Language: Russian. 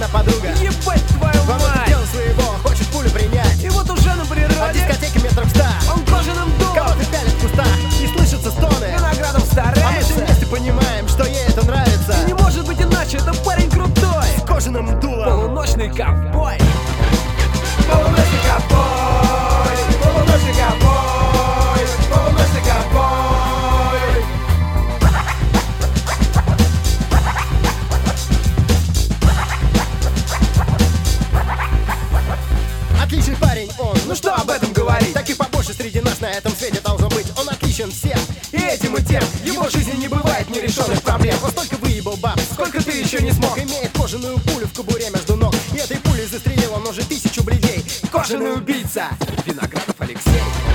одна подруга. Ебать твою Вам мать! дело своего, хочет пулю принять. И вот уже на А природе дискотеке метров 100. он кожаным дулом Кого-то пялит в кустах и слышатся стоны. виноградом А мы все старается. вместе понимаем, что ей это нравится. И не может быть иначе, это парень крутой. С кожаным дулом. Полуночный ковбой. Полуночный ковбой. Полуночный ковбой. Полуночный ковбой. Отличный парень он, Ну что об этом говорить? таких побольше среди нас на этом свете должно быть. Он отличен всем, и этим, и тем. В его жизни не бывает нерешенных проблем. Он столько выебал баб, Сколько ты еще не смог? имеет кожаную пулю в кобуре между ног. И этой пулей застрелил он уже 1000 бледей. Кожаный убийца. Виноградов Алексей.